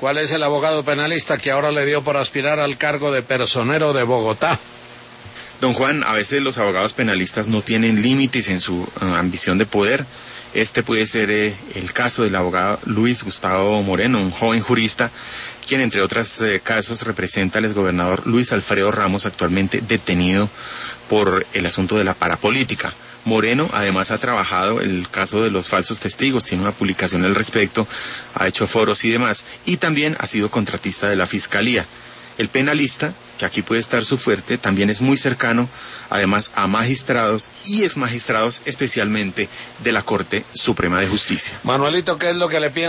¿Cuál es el abogado penalista que ahora le dio por aspirar al cargo de personero de Bogotá? Don Juan, a veces los abogados penalistas no tienen límites en su ambición de poder. Este puede ser el caso del abogado Luis Gustavo Moreno, un joven jurista, quien entre otros casos representa al exgobernador Luis Alfredo Ramos, actualmente detenido por el asunto de la parapolítica. Moreno además ha trabajado el caso de los falsos testigos, tiene una publicación al respecto, ha hecho foros y demás, y también ha sido contratista de la Fiscalía. El penalista, que aquí puede estar su fuerte, también es muy cercano, además, a magistrados y exmagistrados, especialmente de la Corte Suprema de Justicia. Manuelito, ¿qué es lo que le piensa